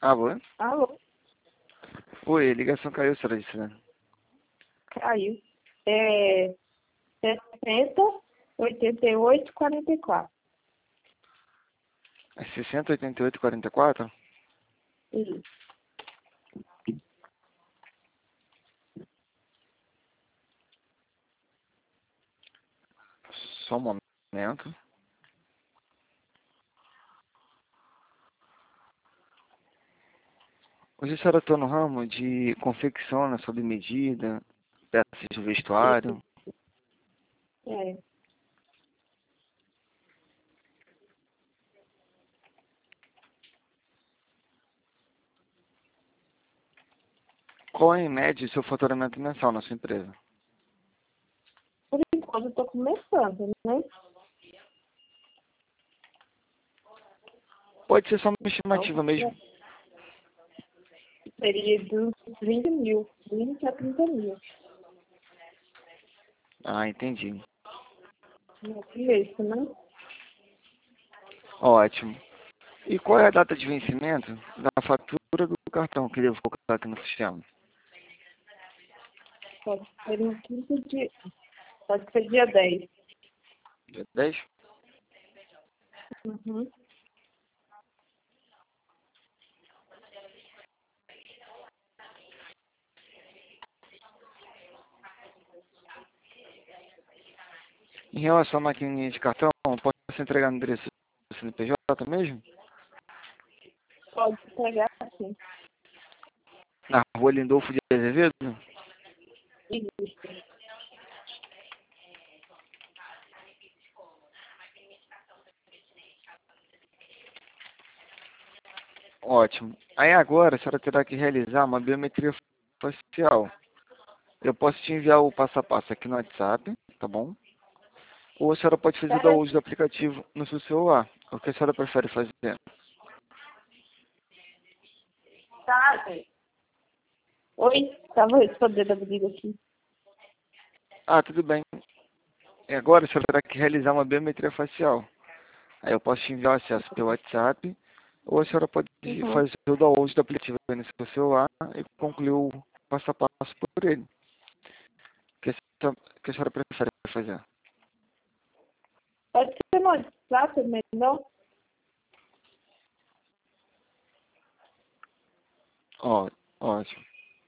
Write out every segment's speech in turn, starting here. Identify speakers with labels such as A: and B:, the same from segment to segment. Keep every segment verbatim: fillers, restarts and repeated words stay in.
A: Alô?
B: Alô?
A: Oi, a ligação caiu, senhora disse, né?
B: Caiu. É sessenta, oitenta e oito, quarenta e quatro.
A: É sessenta, oitenta e oito, quarenta e quatro?
B: Isso.
A: Só um momento. Hoje a senhora está no ramo de confecção, né, sob medida, peças de vestuário.
B: É.
A: Qual é, em média, o seu faturamento mensal na sua empresa?
B: Por enquanto eu tô começando, né?
A: Pode ser só uma
B: Então,
A: estimativa mesmo.
B: seria dos vinte mil. vinte a trinta mil.
A: Ah, entendi.
B: Não é isso, né?
A: Ótimo. E qual é a data de vencimento da fatura do cartão que devo colocar aqui no sistema?
B: Pode ser no quinto dia. Pode ser dia dez.
A: Dia dez?
B: Uhum.
A: Em relação à maquininha de cartão, posso entregar no endereço do C N P J mesmo?
B: Pode pegar assim.
A: Na rua Lindolfo de Azevedo?
B: Isso.
A: Ótimo. Aí agora a senhora terá que realizar uma biometria facial. Eu posso te enviar o passo a passo aqui no WhatsApp, tá bom? Ou a senhora pode fazer o
B: Espera,
A: download do aplicativo no seu celular. O que a senhora prefere fazer?
B: tá, gente. Oi? Tava respondendo a briga aqui.
A: Ah, tudo bem. E agora a senhora terá que realizar uma biometria facial. Aí eu posso te enviar o acesso pelo WhatsApp, ou a senhora pode
B: Uhum.
A: fazer o download do aplicativo no seu celular e concluir o passo a passo por ele. O que a senhora, o que a senhora prefere fazer?
B: Pode ser no WhatsApp, melhor?
A: Ó, ótimo.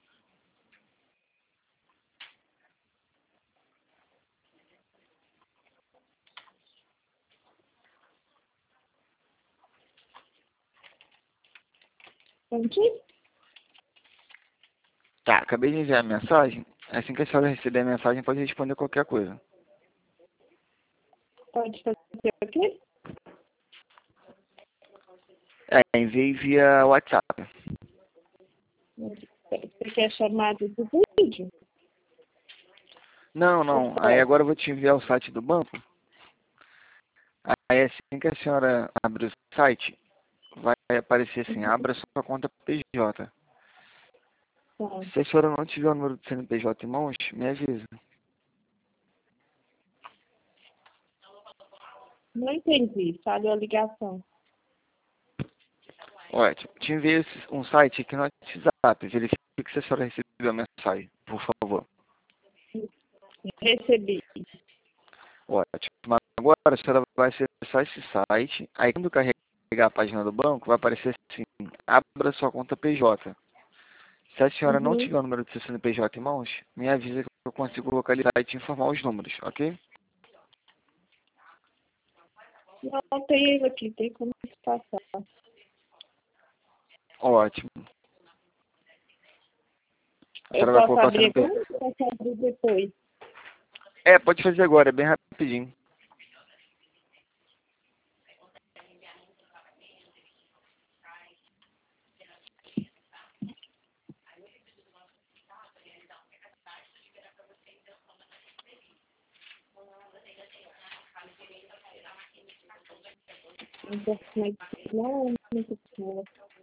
B: Entendi?
A: Tá, acabei de enviar a mensagem. Assim que a senhora receber a mensagem, pode responder qualquer coisa.
B: Pode fazer aqui?
A: É, enviei via WhatsApp.
B: Você quer chamada do vídeo?
A: Não,
B: Ou
A: não. Aí
B: foto?
A: agora eu vou te enviar o site do banco. Aí assim que a senhora abrir o site, vai aparecer assim, abra sua conta P J.
B: Tá.
A: Se a senhora não tiver o número do C N P J em mãos, me avisa.
B: Não entendi. Falhou a ligação.
A: Ótimo. Te enviei esse- um site aqui no WhatsApp. Verifique se a senhora recebeu a mensagem, por favor.
B: Recebi.
A: Ótimo. Agora a senhora vai acessar esse site. Aí quando carregar a página do banco, vai aparecer assim, abra sua conta P J. Se a senhora não
B: Uhum.
A: tiver o número do seu C N P J em mãos, me avisa que eu consigo localizar e te informar os números, ok?
B: Não, tem ele aqui. Tem como passar.
A: Ótimo. A
B: Eu
A: senhora vai
B: posso
A: colocar o
B: abrir
A: C N P J.
B: agora ou posso abrir depois?
A: É, pode fazer agora, é bem rapidinho.
B: A internet não é muito boa.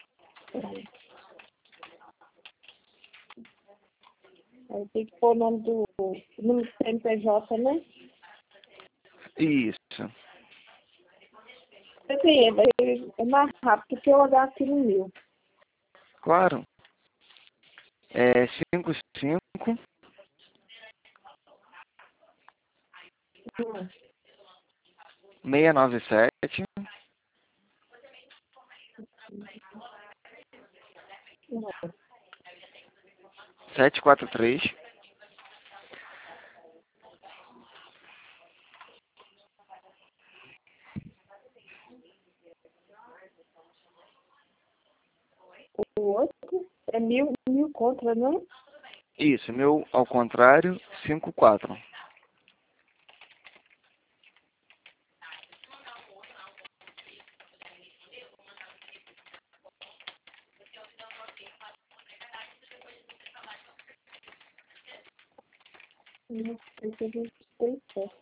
B: Aí tem que pôr o nome do o número do C N P J, né?
A: Isso.
B: Assim, é, é mais rápido que eu olhar aqui no meu.
A: Claro. É cinco cinco,
B: Hum.
A: seis nove sete,
B: Hum.
A: sete quatro três,
B: O outro é mil, mil contra, não?
A: isso, meu ao contrário, cinco quatro.
B: Não sei se a gente tem certo.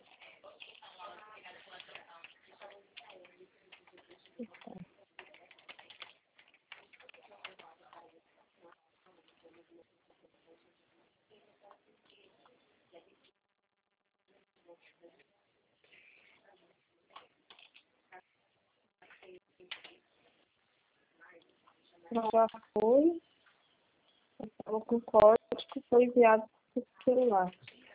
B: Não, já foi. Estava com o código, foi enviado para o celular.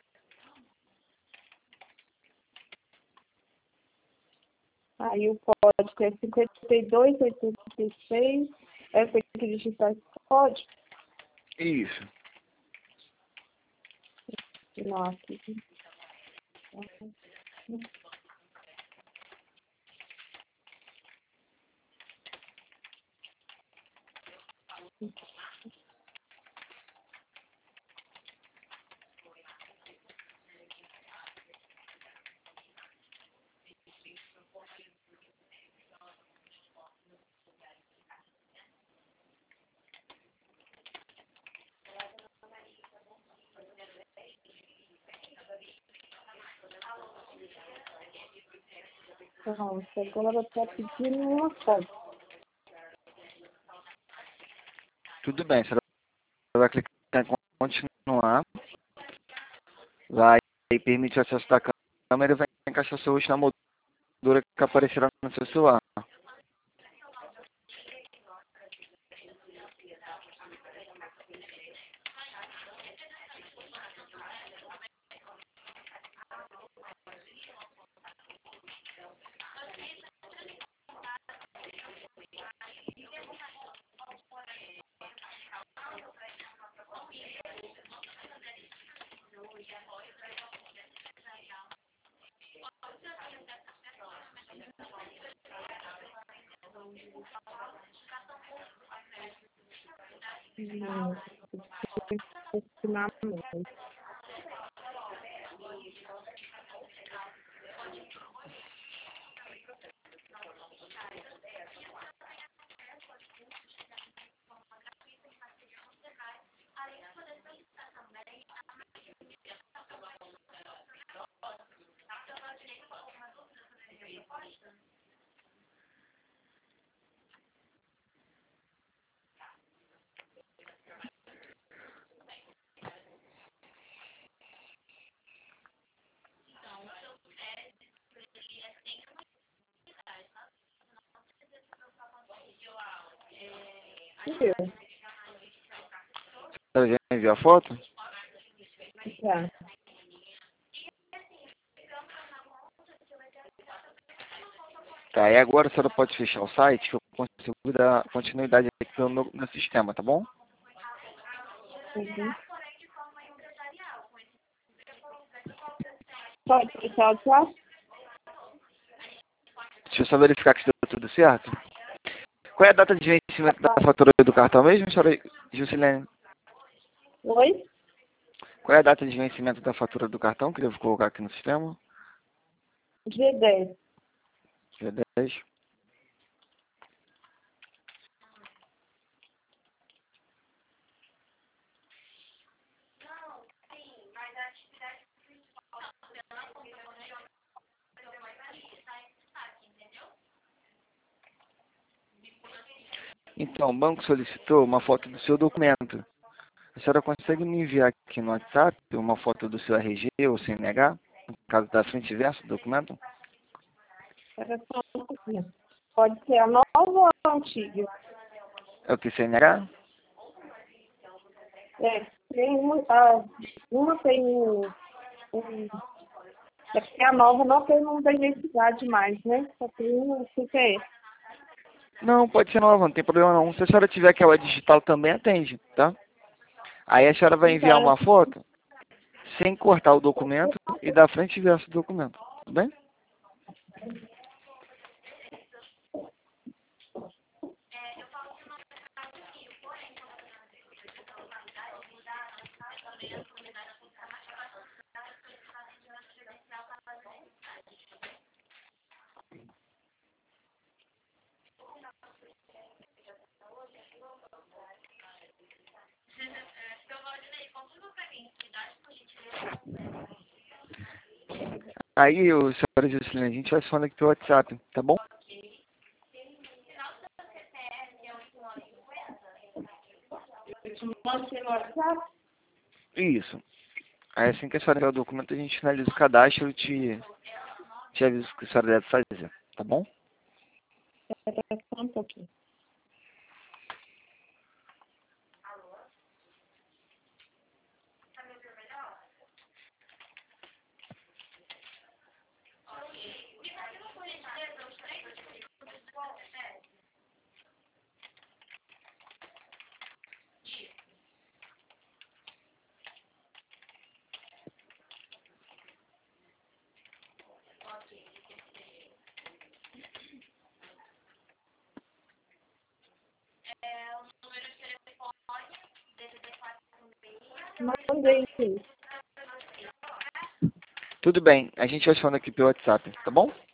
B: Aí o código é cinquenta e dois, oitenta e seis. É, foi que digitar esse código.
A: Isso.
B: Nossa. Pronto, agora está pedindo uma foto.
A: Tudo bem, você vai clicar em continuar. Vai permitir acesso da câmera e vai encaixar seu rosto na moldura que aparecerá no seu celular.
B: Não, ensinar muito. Viu?
A: Você já enviou a foto?
B: Já.
A: Tá, e agora a senhora pode fechar o site que eu consigo dar continuidade aqui no meu, no sistema, tá bom?
B: Uhum. Pode fechar o chat?
A: Deixa eu só verificar que deu tudo certo. Qual é a data de vencimento da fatura do cartão mesmo, senhora Juscelene?
B: Oi?
A: Qual é a data de vencimento da fatura do cartão que eu devo colocar aqui no sistema?
B: G dez.
A: Dia dez. Então, o banco solicitou uma foto do seu documento. A senhora consegue me enviar aqui no WhatsApp uma foto do seu R G ou C N H, no caso da frente e verso do documento?
B: Era só um pouquinho. Pode ser a nova ou a antiga?
A: É o que, C N H?
B: É, tem uma, a, uma tem um, um. É porque a nova não tem número da identidade mais, né? Só tem um C P F.
A: Não, pode ser nova, não tem problema não. Se a senhora tiver aquela digital também atende, tá? Aí a senhora vai enviar
B: Então,
A: uma foto sem cortar o documento e da frente e verso do documento, tudo bem? Aí, o senhora Juscelina, a gente vai falando aqui pelo WhatsApp, tá bom?
B: eu te mando pelo WhatsApp.
A: Isso. Aí assim que a senhora enviar o documento, a gente finaliza o cadastro e te, te aviso o que a senhora deve fazer, tá bom?
B: Espera só um pouquinho. Mandei isso.
A: Tudo bem, a gente vai falando aqui pelo WhatsApp, tá bom?